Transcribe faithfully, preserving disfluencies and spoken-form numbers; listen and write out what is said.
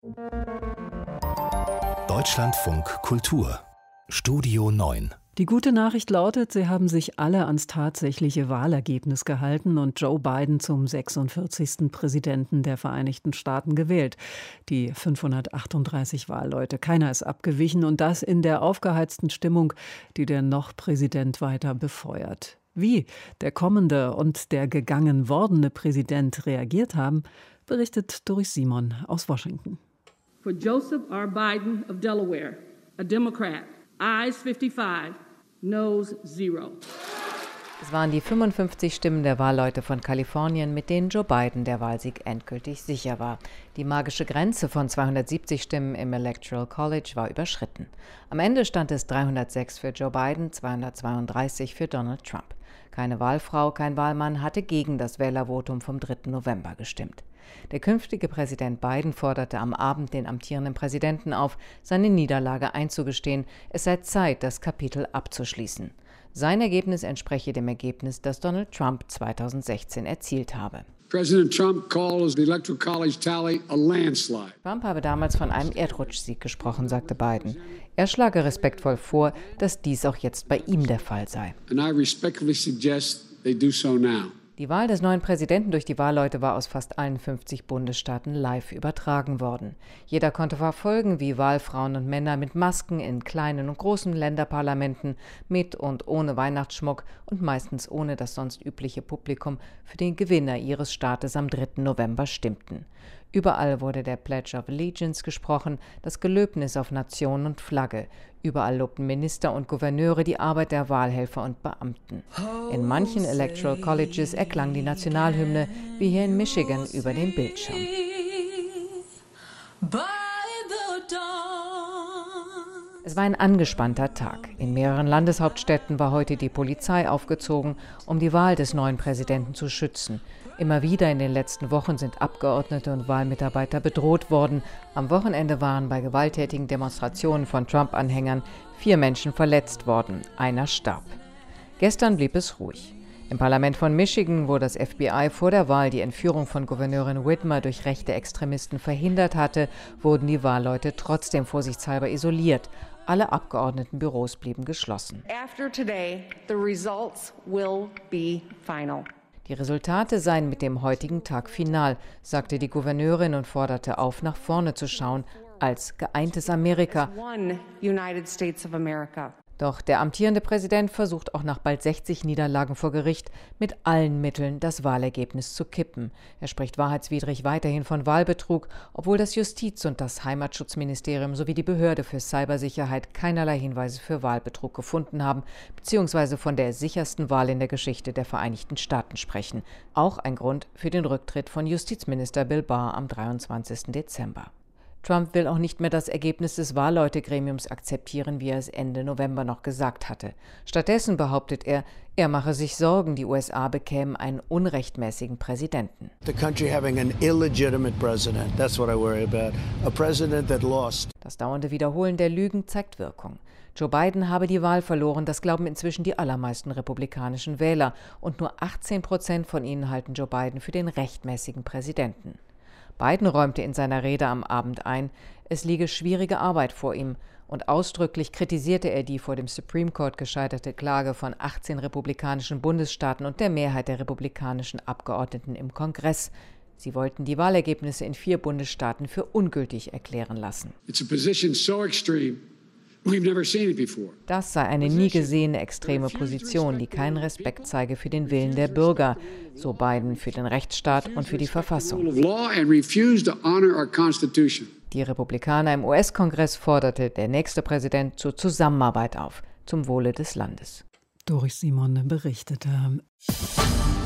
Deutschlandfunk Kultur Studio neun. Die gute Nachricht lautet, sie haben sich alle ans tatsächliche Wahlergebnis gehalten und Joe Biden zum sechsundvierzigsten Präsidenten der Vereinigten Staaten gewählt. Die fünfhundertachtunddreißig Wahlleute, keiner ist abgewichen und das in der aufgeheizten Stimmung, die der noch Präsident weiter befeuert. Wie der kommende und der gegangen wordene Präsident reagiert haben, berichtet Doris Simon aus Washington. For Joseph R. Biden of Delaware, a Democrat, Ayes fifty-five, Noes zero. Es waren die fünfundfünfzig Stimmen der Wahlleute von Kalifornien, mit denen Joe Biden der Wahlsieg endgültig sicher war. Die magische Grenze von zweihundertsiebzig Stimmen im Electoral College war überschritten. Am Ende stand es dreihundertsechs für Joe Biden, zweihundertzweiunddreißig für Donald Trump. Keine Wahlfrau, kein Wahlmann hatte gegen das Wählervotum vom dritten November gestimmt. Der künftige Präsident Biden forderte am Abend den amtierenden Präsidenten auf, seine Niederlage einzugestehen. Es sei Zeit, das Kapitel abzuschließen. Sein Ergebnis entspreche dem Ergebnis, das Donald Trump zweitausendsechzehn erzielt habe. President Trump called the Electoral College tally a landslide. Trump habe damals von einem Erdrutschsieg gesprochen, sagte Biden. Er schlage respektvoll vor, dass dies auch jetzt bei ihm der Fall sei. And I respectfully suggest they do so now. Die Wahl des neuen Präsidenten durch die Wahlleute war aus fast allen fünfzig Bundesstaaten live übertragen worden. Jeder konnte verfolgen, wie Wahlfrauen und Männer mit Masken in kleinen und großen Länderparlamenten, mit und ohne Weihnachtsschmuck und meistens ohne das sonst übliche Publikum für den Gewinner ihres Staates am dritten November stimmten. Überall wurde der Pledge of Allegiance gesprochen, das Gelöbnis auf Nation und Flagge. Überall lobten Minister und Gouverneure die Arbeit der Wahlhelfer und Beamten. In manchen Electoral Colleges erklang die Nationalhymne, wie hier in Michigan über dem Bildschirm. Es war ein angespannter Tag. In mehreren Landeshauptstädten war heute die Polizei aufgezogen, um die Wahl des neuen Präsidenten zu schützen. Immer wieder in den letzten Wochen sind Abgeordnete und Wahlmitarbeiter bedroht worden. Am Wochenende waren bei gewalttätigen Demonstrationen von Trump-Anhängern vier Menschen verletzt worden. Einer starb. Gestern blieb es ruhig. Im Parlament von Michigan, wo das F B I vor der Wahl die Entführung von Gouverneurin Whitmer durch rechte Extremisten verhindert hatte, wurden die Wahlleute trotzdem vorsichtshalber isoliert. Alle Abgeordnetenbüros blieben geschlossen. After today, the results will be final. Die Resultate seien mit dem heutigen Tag final, sagte die Gouverneurin und forderte auf, nach vorne zu schauen, als geeintes Amerika. One United States of America. Doch der amtierende Präsident versucht auch nach bald sechzig Niederlagen vor Gericht mit allen Mitteln das Wahlergebnis zu kippen. Er spricht wahrheitswidrig weiterhin von Wahlbetrug, obwohl das Justiz- und das Heimatschutzministerium sowie die Behörde für Cybersicherheit keinerlei Hinweise für Wahlbetrug gefunden haben, beziehungsweise von der sichersten Wahl in der Geschichte der Vereinigten Staaten sprechen. Auch ein Grund für den Rücktritt von Justizminister Bill Barr am dreiundzwanzigsten Dezember. Trump will auch nicht mehr das Ergebnis des Wahlleutegremiums akzeptieren, wie er es Ende November noch gesagt hatte. Stattdessen behauptet er, er mache sich Sorgen, die U S A bekämen einen unrechtmäßigen Präsidenten. The country having an illegitimate president. That's what I worry about. A president that lost. Das dauernde Wiederholen der Lügen zeigt Wirkung. Joe Biden habe die Wahl verloren, das glauben inzwischen die allermeisten republikanischen Wähler. Und nur achtzehn Prozent von ihnen halten Joe Biden für den rechtmäßigen Präsidenten. Biden räumte in seiner Rede am Abend ein, es liege schwierige Arbeit vor ihm und ausdrücklich kritisierte er die vor dem Supreme Court gescheiterte Klage von achtzehn republikanischen Bundesstaaten und der Mehrheit der republikanischen Abgeordneten im Kongress. Sie wollten die Wahlergebnisse in vier Bundesstaaten für ungültig erklären lassen. It's a position so extreme. We've never seen it before. Das sei eine nie gesehene extreme Position, die keinen Respekt zeige für den Willen der Bürger, so Biden, für den Rechtsstaat und für die Verfassung. Die Republikaner im U S-Kongress forderte der nächste Präsident zur Zusammenarbeit auf, zum Wohle des Landes. Doris Simon berichtete.